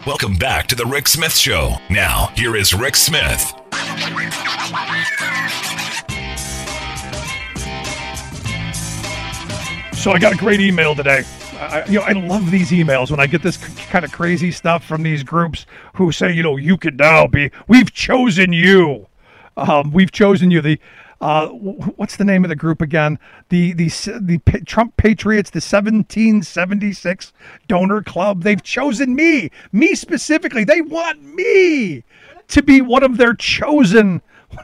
Welcome back to the Rick Smith Show. Now, here is Rick Smith. So I got a great email today. I love these emails when I get this kind of crazy stuff from these groups who say, you can now we've chosen you. We've chosen you. What's the name of the group again? The Trump Patriots, the 1776 Donor Club. They've chosen me specifically. They want me to be one of their chosen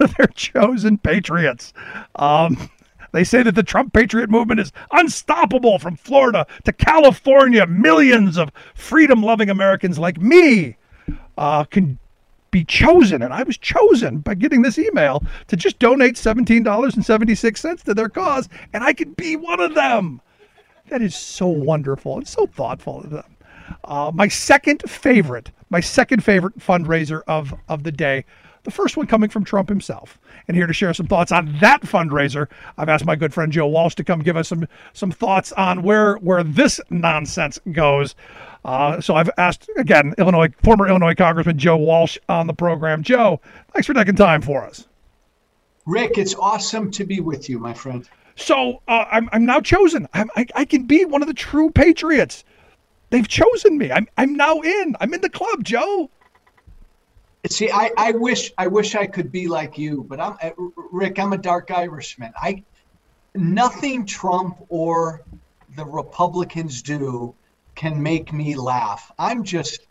patriots. They say that the Trump Patriot movement is unstoppable from Florida to California. Millions of freedom-loving Americans like me can be chosen. And I was chosen by getting this email to just donate $17.76 to their cause, and I can be one of them. That is so wonderful and so thoughtful of them. My second favorite fundraiser of the day, the first one coming from Trump himself. And here to share some thoughts on that fundraiser, I've asked my good friend Joe Walsh to come give us some thoughts on where this nonsense goes. So I've asked, again, former Illinois Congressman Joe Walsh on the program. Joe, thanks for taking time for us. Rick, it's awesome to be with you, my friend. So I'm now chosen. I can be one of the true patriots. They've chosen me. I'm now in. I'm in the club, Joe. See, I wish I could be like you, but Rick, I'm a dark Irishman. Nothing Trump or the Republicans do can make me laugh. I'm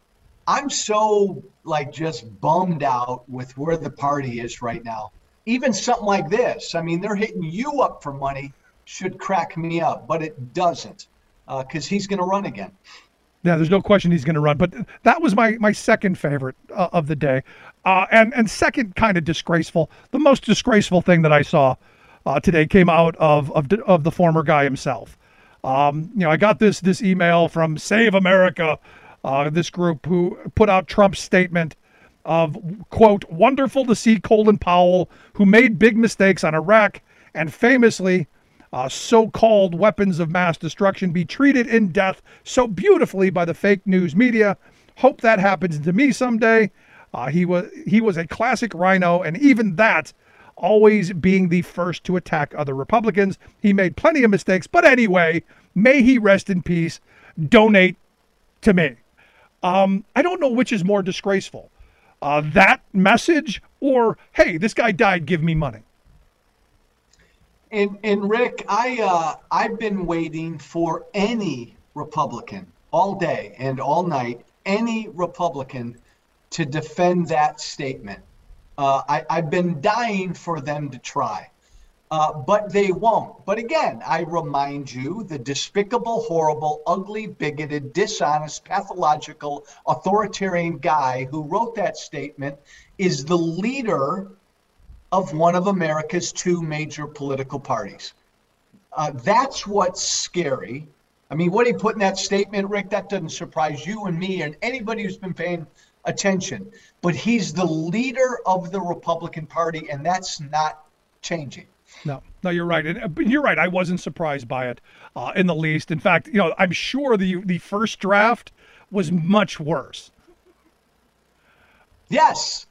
so just bummed out with where the party is right now. Even something like this, they're hitting you up for money, should crack me up, but it doesn't, because he's going to run again. Yeah, there's no question he's going to run. But that was my second favorite of the day. And second, kind of disgraceful. The most disgraceful thing that I saw today came out of the former guy himself. I got this email from Save America, this group who put out Trump's statement of, quote, wonderful to see Colin Powell, who made big mistakes on Iraq and famously so-called weapons of mass destruction, be treated in death so beautifully by the fake news media. Hope that happens to me someday. He was a classic rhino, and even that, always being the first to attack other Republicans. He made plenty of mistakes, but anyway, may he rest in peace. Donate to me. I don't know which is more disgraceful, that message or, hey, this guy died, give me money. And Rick, I've been waiting for any Republican all day and all night, any Republican to defend that statement. I've been dying for them to try, but they won't. But again, I remind you, the despicable, horrible, ugly, bigoted, dishonest, pathological, authoritarian guy who wrote that statement is the leader of one of America's two major political parties. That's what's scary. What he put in that statement, Rick, that doesn't surprise you and me and anybody who's been paying attention. But he's the leader of the Republican Party, and that's not changing. No, you're right. And you're right. I wasn't surprised by it in the least. In fact, I'm sure the first draft was much worse. Yes.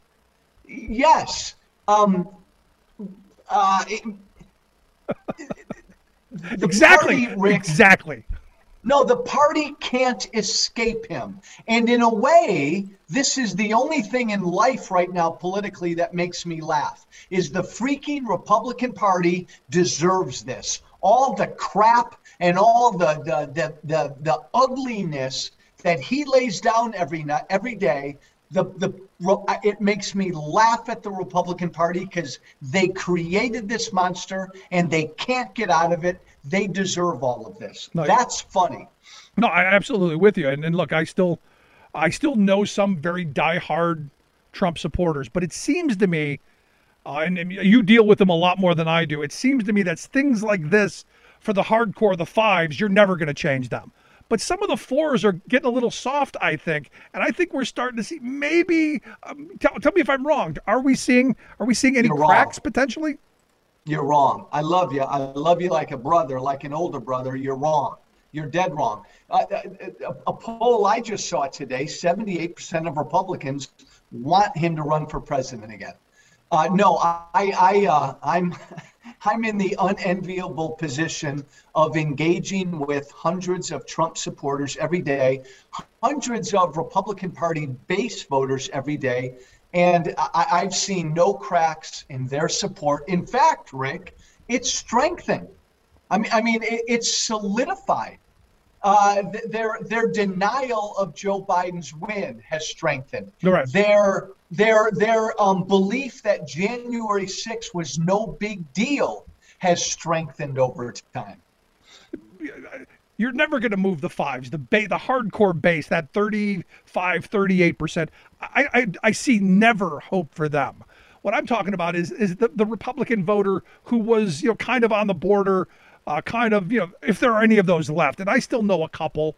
Exactly. Party, Rick, exactly. No, the party can't escape him. And in a way, this is the only thing in life right now politically that makes me laugh, is the freaking Republican Party deserves this. All the crap and all the ugliness that he lays down every day, it makes me laugh at the Republican Party because they created this monster and they can't get out of it. They deserve all of this. No, that's funny. No, I'm absolutely with you. And look, I still know some very diehard Trump supporters, but it seems to me, and you deal with them a lot more than I do, it seems to me that things like this, for the hardcore, the fives, you're never going to change them. But some of the fours are getting a little soft, I think, and I think we're starting to see maybe. Tell me if I'm wrong. Are we seeing any cracks potentially? You're wrong. I love you. I love you like a brother, like an older brother. You're wrong. You're dead wrong. A poll I just saw today, 78% of Republicans want him to run for president again. No, I'm I'm in the unenviable position of engaging with hundreds of Trump supporters every day, hundreds of Republican Party base voters every day, and I've seen no cracks in their support. In fact, Rick, it's strengthened. It's solidified. Their denial of Joe Biden's win has strengthened. Right. Their belief that January 6th was no big deal has strengthened over time. You're never going to move the fives, the hardcore base, that 35, 38%. I see never hope for them. What I'm talking about is the Republican voter who was, kind of on the border, if there are any of those left, and I still know a couple.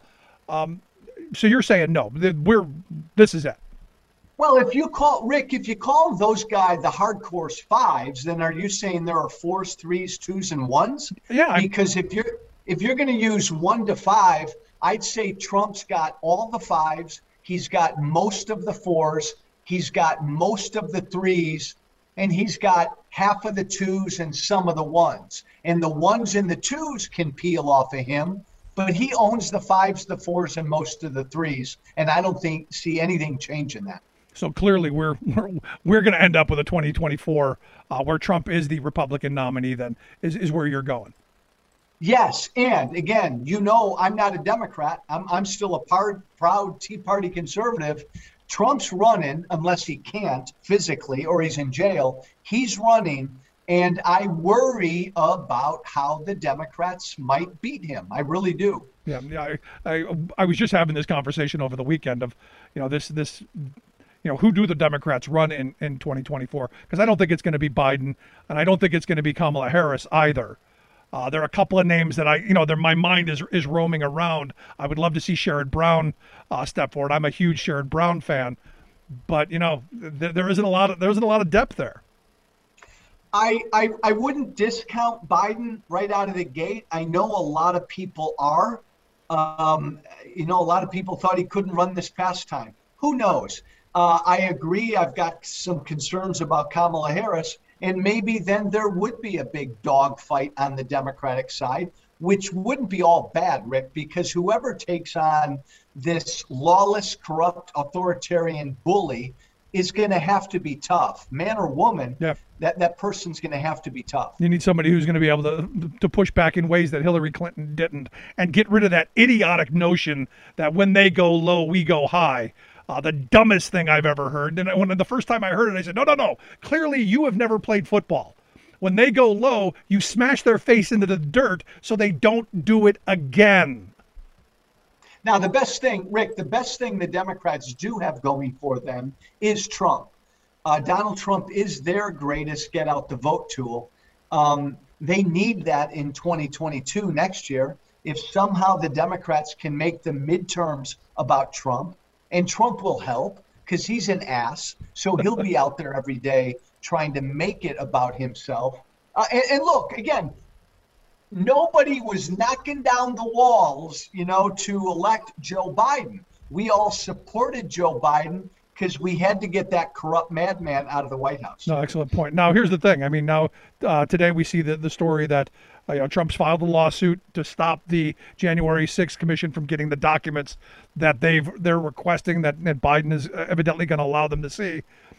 So you're saying no, this is it. Well, if you call those guys the hardcore fives, then are you saying there are fours, threes, twos, and ones? Yeah. Because if you're going to use 1 to 5, I'd say Trump's got all the fives. He's got most of the fours. He's got most of the threes, and he's got half of the twos and some of the ones. And the ones and the twos can peel off of him, but he owns the fives, the fours, and most of the threes. And I don't see anything changing that. So clearly, we're going to end up with a 2024 where Trump is the Republican nominee. Then is where you're going. Yes, and again, I'm not a Democrat. I'm still a proud Tea Party conservative. Trump's running, unless he can't physically or he's in jail. He's running, and I worry about how the Democrats might beat him. I really do. Yeah. I was just having this conversation over the weekend of, this. Who do the Democrats run in 2024? Because I don't think it's going to be Biden, and I don't think it's going to be Kamala Harris either. There are a couple of names that my mind is roaming around. I would love to see Sherrod Brown step forward. I'm a huge Sherrod Brown fan, but there isn't a lot of depth there. I wouldn't discount Biden right out of the gate. I know a lot of people are. A lot of people thought he couldn't run this past time. Who knows? I agree. I've got some concerns about Kamala Harris, and maybe then there would be a big dogfight on the Democratic side, which wouldn't be all bad, Rick, because whoever takes on this lawless, corrupt, authoritarian bully is going to have to be tough, man or woman. Yeah. That person's going to have to be tough. You need somebody who's going to be able to push back in ways that Hillary Clinton didn't, and get rid of that idiotic notion that when they go low, we go high. The dumbest thing I've ever heard. And when the first time I heard it, I said, no. Clearly, you have never played football. When they go low, you smash their face into the dirt so they don't do it again. Now, the best thing the Democrats do have going for them is Trump. Donald Trump is their greatest get out the vote tool. They need that in 2022 next year. If somehow the Democrats can make the midterms about Trump, and Trump will help because he's an ass. So he'll be out there every day trying to make it about himself. And look, again, nobody was knocking down the walls, to elect Joe Biden. We all supported Joe Biden because we had to get that corrupt madman out of the White House. No, excellent point. Now, here's the thing. Today we see the story that Trump's filed a lawsuit to stop the January 6th commission from getting the documents that they're requesting that Biden is evidently going to allow them to see.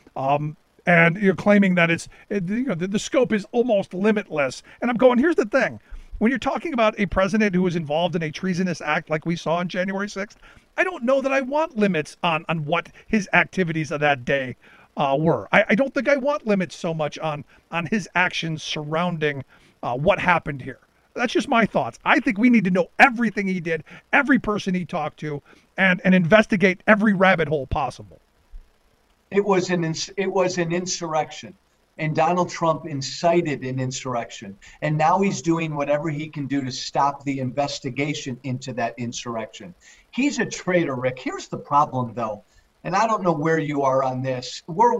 And you're claiming that the scope is almost limitless. And I'm going, here's the thing. When you're talking about a president who was involved in a treasonous act like we saw on January 6th, I don't know that I want limits on what his activities of that day were. I don't think I want limits so much on his actions surrounding what happened here. That's just my thoughts. I think we need to know everything he did, every person he talked to, and investigate every rabbit hole possible. It was an insurrection, and Donald Trump incited an insurrection, and now he's doing whatever he can do to stop the investigation into that insurrection. He's a traitor, Rick. Here's the problem, though, and I don't know where you are on this. We're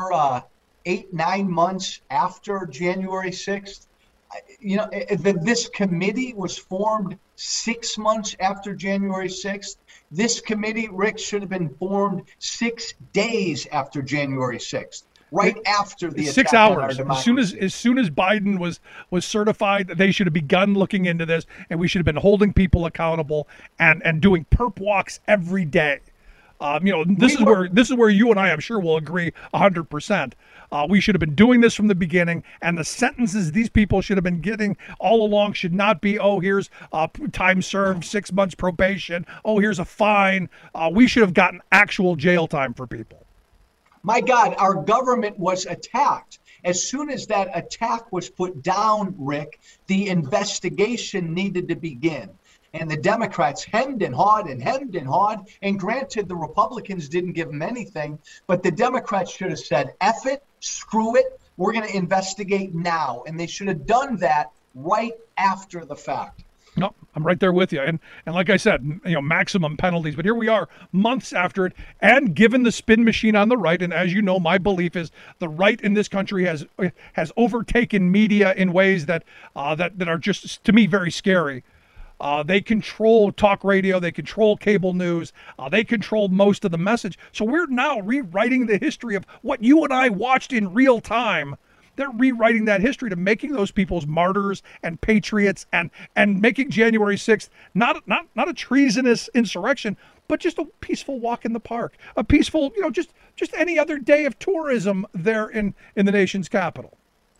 8-9 months after January 6th. This committee was formed 6 months after January 6th. This committee, Rick, should have been formed 6 days after January 6th. Right after the 6 attack on our hours. democracy. As soon as Biden was certified, they should have begun looking into this, and we should have been holding people accountable and doing perp walks every day. This is where you and I, I'm sure, will agree 100%. We should have been doing this from the beginning, and the sentences these people should have been getting all along should not be, oh, here's time served, 6 months probation, oh, here's a fine. We should have gotten actual jail time for people. My God, our government was attacked. As soon as that attack was put down, Rick, the investigation needed to begin. And the Democrats hemmed and hawed and hemmed and hawed. And granted, the Republicans didn't give them anything, but the Democrats should have said, F it, screw it, we're going to investigate now. And they should have done that right after the fact. No, I'm right there with you. And like I said, maximum penalties. But here we are months after it. And given the spin machine on the right, and as you know, my belief is the right in this country has overtaken media in ways that are just, to me, very scary. They control talk radio. They control cable news. They control most of the message. So we're now rewriting the history of what you and I watched in real time. They're rewriting that history to making those people's martyrs and patriots and making January 6th not a treasonous insurrection, but just a peaceful walk in the park, a peaceful, just any other day of tourism there in the nation's capital.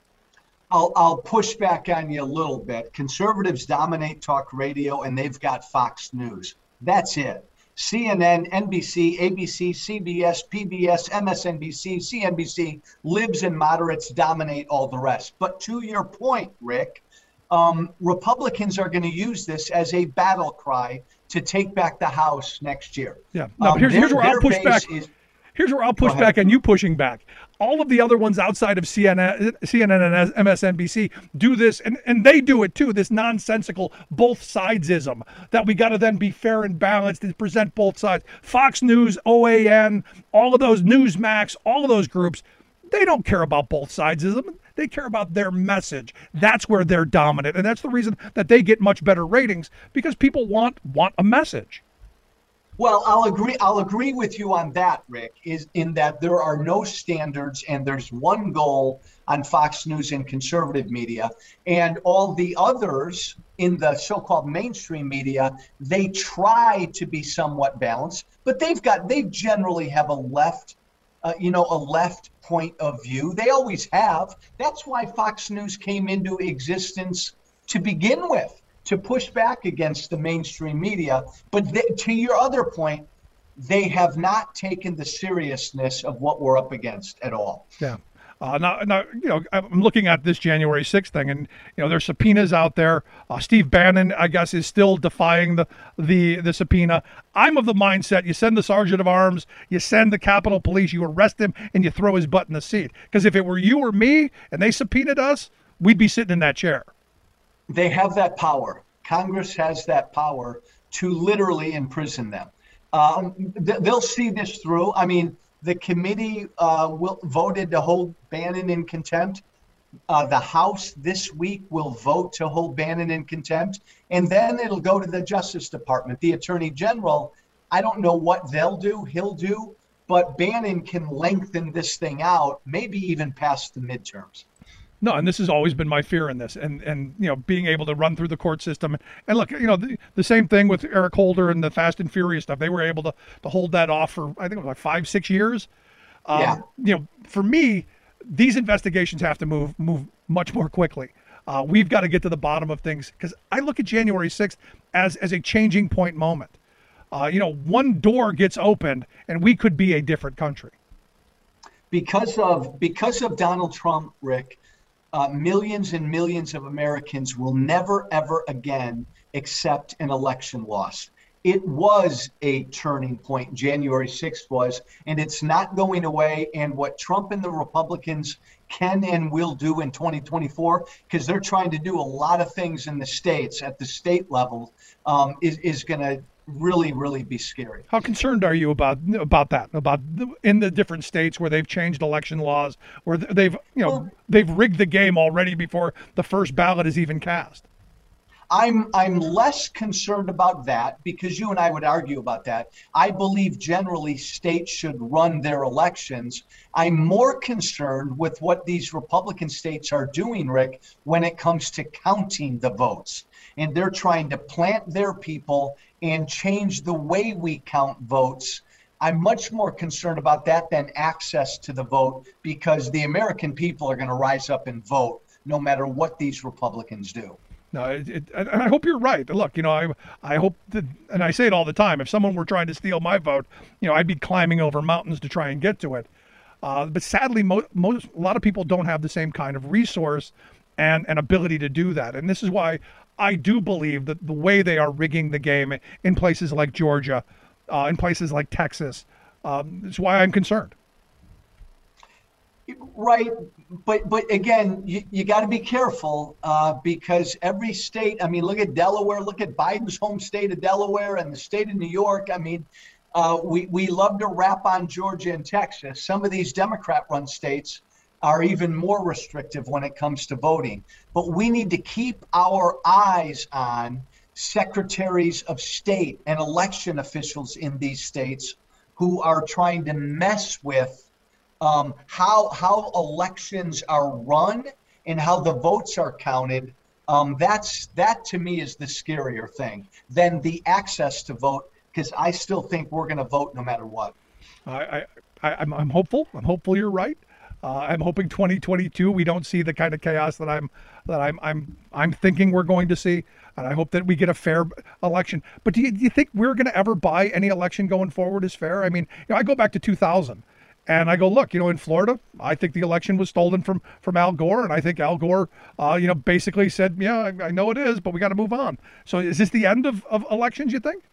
I'll push back on you a little bit. Conservatives dominate talk radio, and they've got Fox News. That's it. CNN, NBC, ABC, CBS, PBS, MSNBC, CNBC, libs and moderates dominate all the rest. But to your point, Rick, Republicans are going to use this as a battle cry to take back the House next year. Yeah. No, here's where I'll push back. Here's where I'll push back on you pushing back. All of the other ones outside of CNN and MSNBC do this, and they do it too, this nonsensical both sidesism that we got to then be fair and balanced and present both sides. Fox News, OAN, all of those, Newsmax, all of those groups, they don't care about both sidesism. They care about their message. That's where they're dominant, and that's the reason that they get much better ratings, because people want a message. Well, I'll agree with you on that, Rick, is in that there are no standards and there's one goal on Fox News and conservative media, and all the others in the so-called mainstream media, they try to be somewhat balanced, but they generally have a left point of view. They always have. That's why Fox News came into existence to begin with, to push back against the mainstream media. But to your other point, they have not taken the seriousness of what we're up against at all. Yeah. Now, I'm looking at this January 6th thing, and there's subpoenas out there. Steve Bannon, I guess, is still defying the subpoena. I'm of the mindset: you send the sergeant of arms, you send the Capitol Police, you arrest him, and you throw his butt in the seat. Because if it were you or me and they subpoenaed us, we'd be sitting in that chair. They have that power. Congress has that power to literally imprison them. They'll see this through. I mean, the committee voted to hold Bannon in contempt. The House this week will vote to hold Bannon in contempt. And then it'll go to the Justice Department. The Attorney General, I don't know what he'll do, but Bannon can lengthen this thing out, maybe even past the midterms. No, and this has always been my fear in this, and being able to run through the court system, and look, the same thing with Eric Holder and the Fast and Furious stuff. They were able to hold that off for, I think it was like 5-6 years. For me, these investigations have to move much more quickly. We've got to get to the bottom of things, because I look at January 6th as a changing point moment. One door gets opened, and we could be a different country. Because of Donald Trump, Rick. Millions and millions of Americans will never, ever again accept an election loss. It was a turning point, January 6th was, and it's not going away. And what Trump and the Republicans can and will do in 2024, because they're trying to do a lot of things in the states at the state level, is going to really, really be scary. How concerned are you about that? About in the different states where they've changed election laws, where they've rigged the game already before the first ballot is even cast? I'm less concerned about that because you and I would argue about that. I believe generally states should run their elections. I'm more concerned with what these Republican states are doing, Rick, when it comes to counting the votes. And they're trying to plant their people and change the way we count votes. I'm much more concerned about that than access to the vote, because the American people are going to rise up and vote no matter what these Republicans do. No, and I hope you're right. Look, I hope that, and I say it all the time, if someone were trying to steal my vote, I'd be climbing over mountains to try and get to it. But sadly, a lot of people don't have the same kind of resource and ability to do that. And this is why I do believe that the way they are rigging the game in places like Georgia, in places like Texas, is why I'm concerned. Right. But again, you got to be careful because every state, I mean, look at Delaware, look at Biden's home state of Delaware and the state of New York. I mean, we love to rap on Georgia and Texas. Some of these Democrat-run states are even more restrictive when it comes to voting. But we need to keep our eyes on secretaries of state and election officials in these states who are trying to mess with how elections are run and how the votes are counted. That to me is the scarier thing than the access to vote, because I still think we're going to vote no matter what. I'm hopeful. I'm hopeful you're right. I'm hoping 2022 we don't see the kind of chaos that I'm thinking we're going to see, and I hope that we get a fair election. But do you think we're going to ever buy any election going forward as fair? I mean, I go back to 2000. And I go, look, in Florida, I think the election was stolen from Al Gore. And I think Al Gore, basically said, yeah, I know it is, but we got to move on. So is this the end of elections, you think?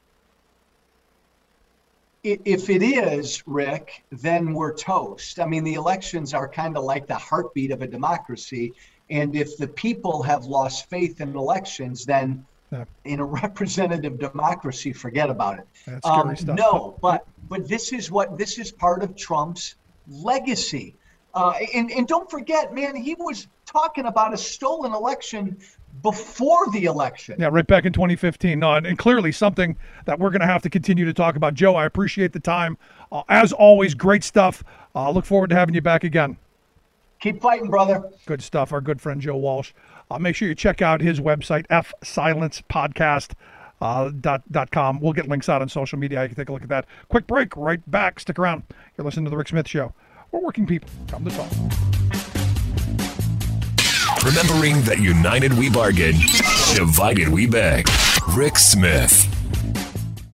If it is, Rick, then we're toast. I mean, the elections are kind of like the heartbeat of a democracy. And if the people have lost faith in elections, then in a representative democracy, forget about it. That's scary stuff. No, but this is part of Trump's legacy. And don't forget, man, he was talking about a stolen election before the election. Yeah, right back in 2015. No, and clearly something that we're going to have to continue to talk about. Joe, I appreciate the time. As always, great stuff. Look forward to having you back again. Keep fighting, brother. Good stuff. Our good friend Joe Walsh. Make sure you check out his website, fsilencepodcast.com. We'll get links out on social media. You can take a look at that. Quick break. Right back. Stick around. You're listening to The Rick Smith Show. We're working people. Come to talk. Remembering that united we bargain, divided we beg. Rick Smith.